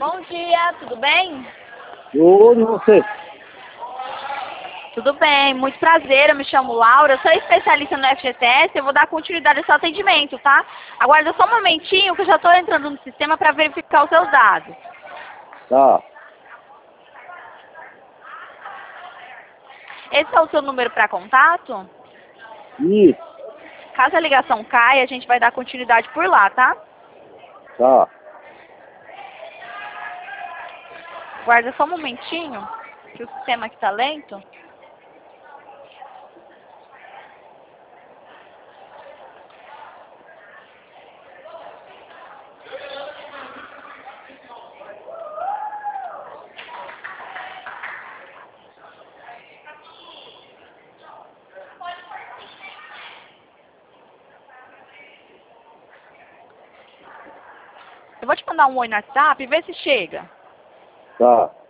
Bom dia, tudo bem? Tudo você. Tudo bem, muito prazer, eu me chamo Laura, eu sou especialista no FGTS, eu vou dar continuidade ao seu atendimento, tá? Aguarda só um momentinho que eu já estou entrando no sistema para verificar os seus dados. Tá. Esse é o seu número para contato? Isso. Caso a ligação caia, a gente vai dar continuidade por lá, tá? Tá. Aguarda só um momentinho, que o sistema aqui tá lento. Eu vou te mandar um oi no WhatsApp e ver se chega. Tá.